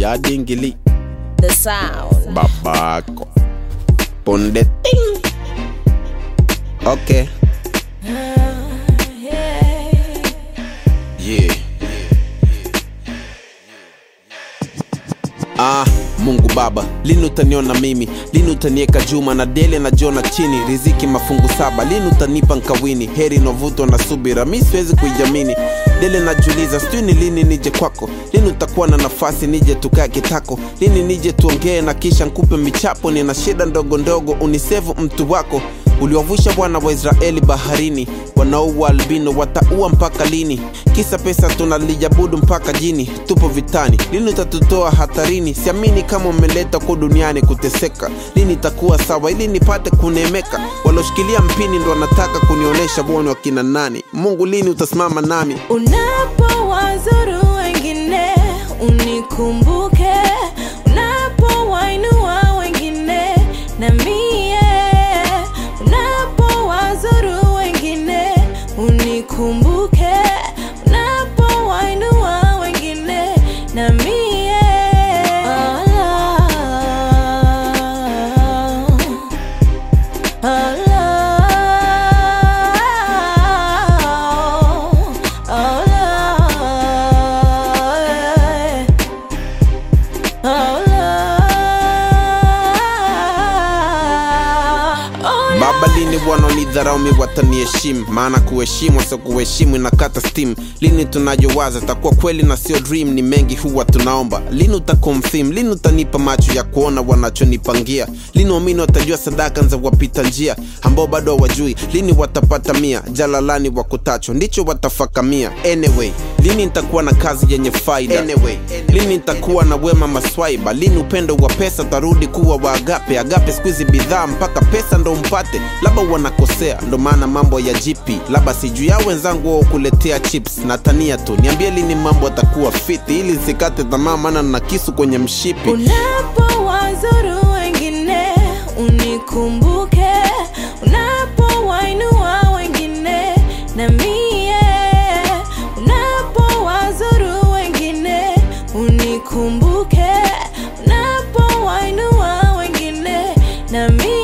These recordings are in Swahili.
ya dingili. The sound. Babako. Ponde ting. Okay. Yeah. Mungu Baba, lini utaniona mimi? Lini utanieka Juma na Dele na Jona chini? Riziki mafungu 7, lini utanipa nkawini? Heri novuto na subira, mi siwezi kuijamini. Dele najuliza, sijui ni lini nije kwako? Lini utakuwa na nafasi nije tukae kitako? Lini nije tuongee na kisha nkupe michapo? Nina shida ndogo ndogo, unisevu mtu wako. Uliwavusha wana wa Israeli baharini, wanaua albino wataua mpaka lini? Kisa pesa tunalijabudu mpaka jini, tupo vitani, lini utatutoa hatarini? Siamini kama umeleta kwa duniani kuteseka, lini itakuwa sawa ili nipate kunemeka? Waloshikilia mpini ndo wanataka kunionesha bwana wa kina nani. Mungu lini utasimama nami? Unapowazuru wengine unikumbuke, unapowainua wengine na mie, unapowazuru wengine unikumbuke, unapowainua wengine na mie. Baba lini wanonidharau mi wataniheshimu? Maana kuheshimu sio kuheshimu inakata steam. Lini tunajowaza takuwa kweli na sio dream? Ni mengi huwa tunaomba, lini utakonfirm? Lini utanipa macho ya kuona wanachonipangia? Lini waamini watajua sadaka za wapita njia ambao bado hawajui? Lini watapata 100 jalalani wakutacho ndicho watafakamia? Anyway, lini nitakuwa na kazi yenye faida? Anyway, lini nitakuwa na wema maswaiba? Lini upendo wa pesa tarudi kuwa wa agape? Agape squeeze bidhaa mpaka pesa ndo mpate. Labda wanakosea ndo maana mambo ya GP, labda sijui ya wenzangu wao kuletea chips na tania tu. Niambie lini mambo atakuwa fiti ili nisikate tamaa, maana na kisu kwenye mshipi. Unapowazuru wengine unikumbuke, unapowainua wengine na mie, unapowazuru wengine unikumbuke, unapowainua wengine na mie.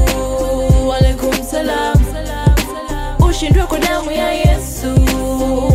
Walaikum salam. Ushindwe kwa damu ya Yesu.